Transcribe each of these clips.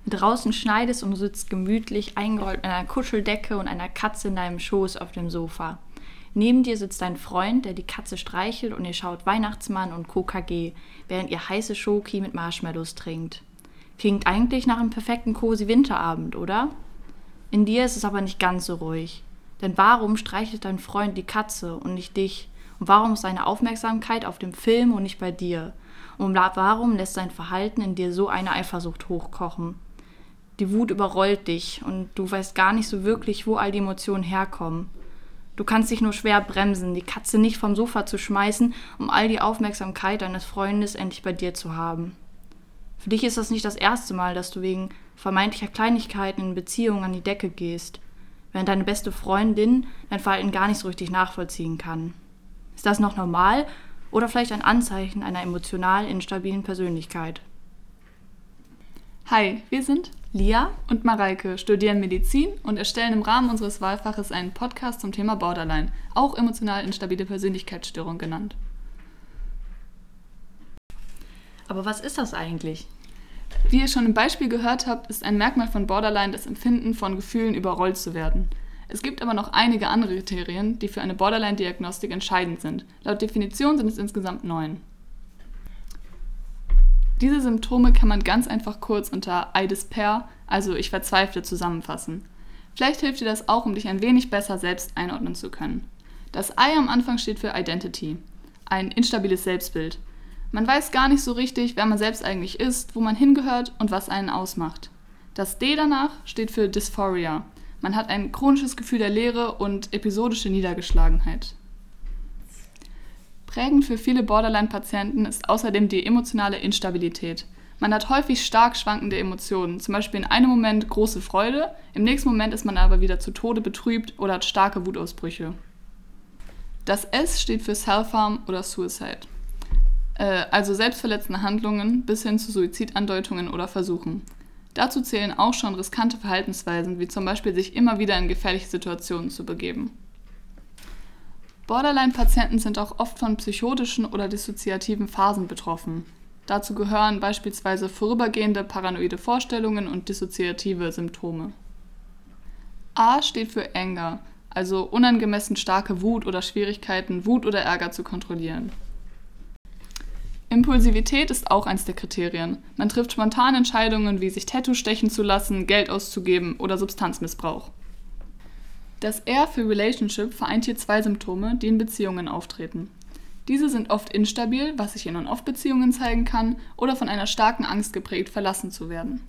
Draußen schneit es und du sitzt gemütlich eingerollt in einer Kuscheldecke und einer Katze in deinem Schoß auf dem Sofa. Neben dir sitzt dein Freund, der die Katze streichelt und ihr schaut Weihnachtsmann und KKG, während ihr heiße Schoki mit Marshmallows trinkt. Klingt eigentlich nach einem perfekten cozy Winterabend, oder? In dir ist es aber nicht ganz so ruhig. Denn warum streichelt dein Freund die Katze und nicht dich? Und warum ist seine Aufmerksamkeit auf dem Film und nicht bei dir? Und warum lässt sein Verhalten in dir so eine Eifersucht hochkochen? Die Wut überrollt dich und du weißt gar nicht so wirklich, wo all die Emotionen herkommen. Du kannst dich nur schwer bremsen, die Katze nicht vom Sofa zu schmeißen, um all die Aufmerksamkeit deines Freundes endlich bei dir zu haben. Für dich ist das nicht das erste Mal, dass du wegen vermeintlicher Kleinigkeiten in Beziehungen an die Decke gehst, während deine beste Freundin dein Verhalten gar nicht so richtig nachvollziehen kann. Ist das noch normal oder vielleicht ein Anzeichen einer emotional instabilen Persönlichkeit? Hi, wir sind Lia und Mareike, studieren Medizin und erstellen im Rahmen unseres Wahlfaches einen Podcast zum Thema Borderline, auch emotional instabile Persönlichkeitsstörung genannt. Aber was ist das eigentlich? Wie ihr schon im Beispiel gehört habt, ist ein Merkmal von Borderline das Empfinden von Gefühlen überrollt zu werden. Es gibt aber noch einige andere Kriterien, die für eine Borderline-Diagnostik entscheidend sind. Laut Definition sind es insgesamt 9. Diese Symptome kann man ganz einfach kurz unter I despair, also ich verzweifle, zusammenfassen. Vielleicht hilft dir das auch, um dich ein wenig besser selbst einordnen zu können. Das I am Anfang steht für Identity, ein instabiles Selbstbild. Man weiß gar nicht so richtig, wer man selbst eigentlich ist, wo man hingehört und was einen ausmacht. Das D danach steht für Dysphoria. Man hat ein chronisches Gefühl der Leere und episodische Niedergeschlagenheit. Prägend für viele Borderline-Patienten ist außerdem die emotionale Instabilität. Man hat häufig stark schwankende Emotionen, zum Beispiel in einem Moment große Freude, im nächsten Moment ist man aber wieder zu Tode betrübt oder hat starke Wutausbrüche. Das S steht für Self-Harm oder Suicide. Also selbstverletzende Handlungen bis hin zu Suizidandeutungen oder Versuchen. Dazu zählen auch schon riskante Verhaltensweisen, wie zum Beispiel sich immer wieder in gefährliche Situationen zu begeben. Borderline-Patienten sind auch oft von psychotischen oder dissoziativen Phasen betroffen. Dazu gehören beispielsweise vorübergehende paranoide Vorstellungen und dissoziative Symptome. A steht für Anger, also unangemessen starke Wut oder Schwierigkeiten, Wut oder Ärger zu kontrollieren. Impulsivität ist auch eins der Kriterien. Man trifft spontane Entscheidungen, wie sich Tattoo stechen zu lassen, Geld auszugeben oder Substanzmissbrauch. Das R für Relationship vereint hier 2 Symptome, die in Beziehungen auftreten. Diese sind oft instabil, was sich in On-Off-Beziehungen zeigen kann, oder von einer starken Angst geprägt, verlassen zu werden.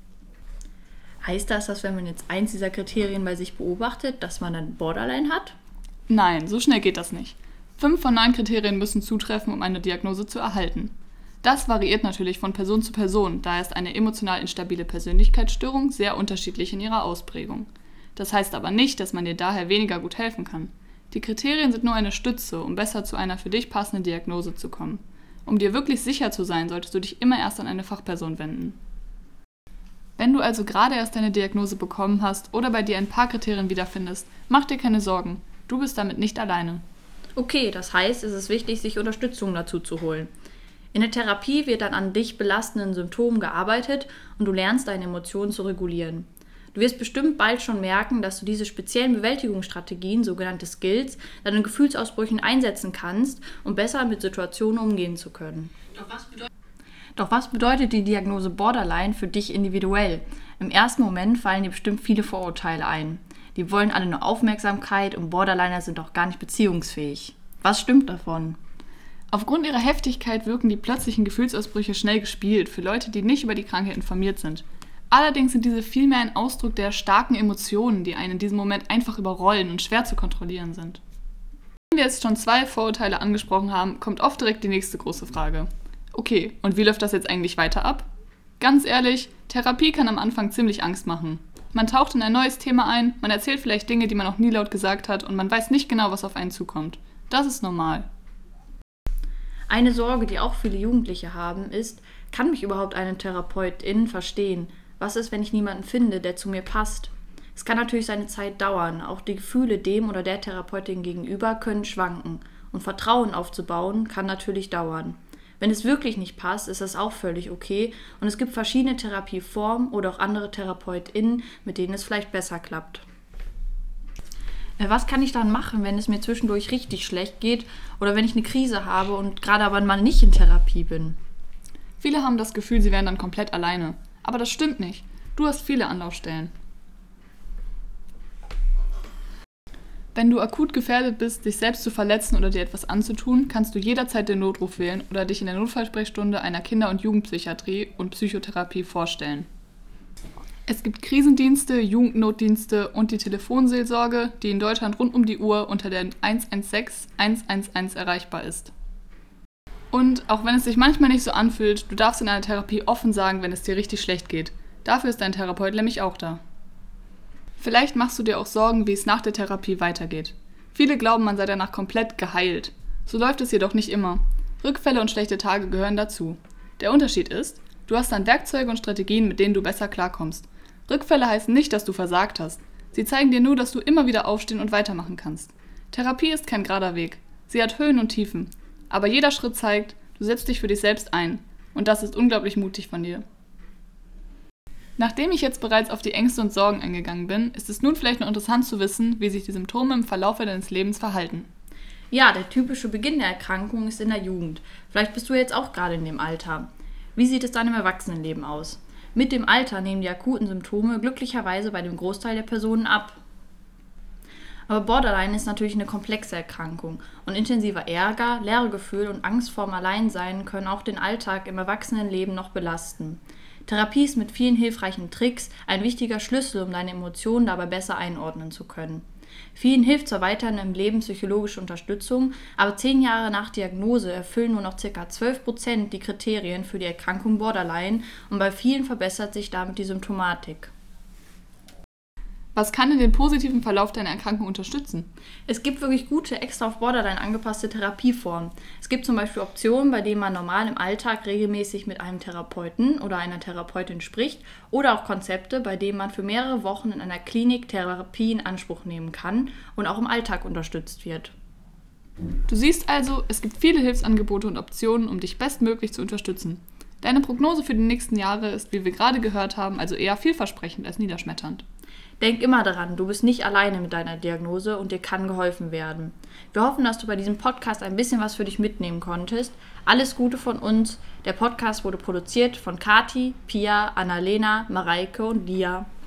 Heißt das, dass wenn man jetzt eins dieser Kriterien bei sich beobachtet, dass man dann Borderline hat? Nein, so schnell geht das nicht. 5 von 9 Kriterien müssen zutreffen, um eine Diagnose zu erhalten. Das variiert natürlich von Person zu Person, daher ist eine emotional instabile Persönlichkeitsstörung sehr unterschiedlich in ihrer Ausprägung. Das heißt aber nicht, dass man dir daher weniger gut helfen kann. Die Kriterien sind nur eine Stütze, um besser zu einer für dich passenden Diagnose zu kommen. Um dir wirklich sicher zu sein, solltest du dich immer erst an eine Fachperson wenden. Wenn du also gerade erst deine Diagnose bekommen hast oder bei dir ein paar Kriterien wiederfindest, mach dir keine Sorgen, du bist damit nicht alleine. Okay, das heißt, es ist wichtig, sich Unterstützung dazu zu holen. In der Therapie wird dann an dich belastenden Symptomen gearbeitet und du lernst, deine Emotionen zu regulieren. Du wirst bestimmt bald schon merken, dass du diese speziellen Bewältigungsstrategien, sogenannte Skills, dann in Gefühlsausbrüchen einsetzen kannst, um besser mit Situationen umgehen zu können. Doch was bedeutet die Diagnose Borderline für dich individuell? Im ersten Moment fallen dir bestimmt viele Vorurteile ein. Die wollen alle nur Aufmerksamkeit und Borderliner sind auch gar nicht beziehungsfähig. Was stimmt davon? Aufgrund ihrer Heftigkeit wirken die plötzlichen Gefühlsausbrüche schnell gespielt für Leute, die nicht über die Krankheit informiert sind. Allerdings sind diese vielmehr ein Ausdruck der starken Emotionen, die einen in diesem Moment einfach überrollen und schwer zu kontrollieren sind. Wenn wir jetzt schon 2 Vorurteile angesprochen haben, kommt oft direkt die nächste große Frage. Okay, und wie läuft das jetzt eigentlich weiter ab? Ganz ehrlich, Therapie kann am Anfang ziemlich Angst machen. Man taucht in ein neues Thema ein, man erzählt vielleicht Dinge, die man noch nie laut gesagt hat und man weiß nicht genau, was auf einen zukommt. Das ist normal. Eine Sorge, die auch viele Jugendliche haben, ist, kann mich überhaupt eine Therapeutin verstehen? Was ist, wenn ich niemanden finde, der zu mir passt? Es kann natürlich seine Zeit dauern. Auch die Gefühle dem oder der Therapeutin gegenüber können schwanken. Und Vertrauen aufzubauen kann natürlich dauern. Wenn es wirklich nicht passt, ist das auch völlig okay und es gibt verschiedene Therapieformen oder auch andere TherapeutInnen, mit denen es vielleicht besser klappt. Was kann ich dann machen, wenn es mir zwischendurch richtig schlecht geht oder wenn ich eine Krise habe und gerade aber mal nicht in Therapie bin? Viele haben das Gefühl, sie wären dann komplett alleine. Aber das stimmt nicht. Du hast viele Anlaufstellen. Wenn du akut gefährdet bist, dich selbst zu verletzen oder dir etwas anzutun, kannst du jederzeit den Notruf wählen oder dich in der Notfallsprechstunde einer Kinder- und Jugendpsychiatrie und Psychotherapie vorstellen. Es gibt Krisendienste, Jugendnotdienste und die Telefonseelsorge, die in Deutschland rund um die Uhr unter der 116 111 erreichbar ist. Und auch wenn es sich manchmal nicht so anfühlt, du darfst in einer Therapie offen sagen, wenn es dir richtig schlecht geht. Dafür ist dein Therapeut nämlich auch da. Vielleicht machst du dir auch Sorgen, wie es nach der Therapie weitergeht. Viele glauben, man sei danach komplett geheilt. So läuft es jedoch nicht immer. Rückfälle und schlechte Tage gehören dazu. Der Unterschied ist, du hast dann Werkzeuge und Strategien, mit denen du besser klarkommst. Rückfälle heißen nicht, dass du versagt hast. Sie zeigen dir nur, dass du immer wieder aufstehen und weitermachen kannst. Therapie ist kein gerader Weg. Sie hat Höhen und Tiefen. Aber jeder Schritt zeigt, du setzt dich für dich selbst ein. Und das ist unglaublich mutig von dir. Nachdem ich jetzt bereits auf die Ängste und Sorgen eingegangen bin, ist es nun vielleicht noch interessant zu wissen, wie sich die Symptome im Verlauf deines Lebens verhalten. Ja, der typische Beginn der Erkrankung ist in der Jugend. Vielleicht bist du jetzt auch gerade in dem Alter. Wie sieht es dann im Erwachsenenleben aus? Mit dem Alter nehmen die akuten Symptome glücklicherweise bei dem Großteil der Personen ab. Aber Borderline ist natürlich eine komplexe Erkrankung und intensiver Ärger, Leeregefühl und Angst vorm Alleinsein können auch den Alltag im Erwachsenenleben noch belasten. Therapie ist mit vielen hilfreichen Tricks ein wichtiger Schlüssel, um deine Emotionen dabei besser einordnen zu können. Vielen hilft zur weiterhin im Leben psychologische Unterstützung, aber 10 Jahre nach Diagnose erfüllen nur noch ca. 12% die Kriterien für die Erkrankung Borderline und bei vielen verbessert sich damit die Symptomatik. Was kann denn den positiven Verlauf deiner Erkrankung unterstützen? Es gibt wirklich gute, extra auf Borderline angepasste Therapieformen. Es gibt zum Beispiel Optionen, bei denen man normal im Alltag regelmäßig mit einem Therapeuten oder einer Therapeutin spricht oder auch Konzepte, bei denen man für mehrere Wochen in einer Klinik Therapie in Anspruch nehmen kann und auch im Alltag unterstützt wird. Du siehst also, es gibt viele Hilfsangebote und Optionen, um dich bestmöglich zu unterstützen. Deine Prognose für die nächsten Jahre ist, wie wir gerade gehört haben, also eher vielversprechend als niederschmetternd. Denk immer daran, du bist nicht alleine mit deiner Diagnose und dir kann geholfen werden. Wir hoffen, dass du bei diesem Podcast ein bisschen was für dich mitnehmen konntest. Alles Gute von uns. Der Podcast wurde produziert von Kati, Pia, Annalena, Mareike und Lia.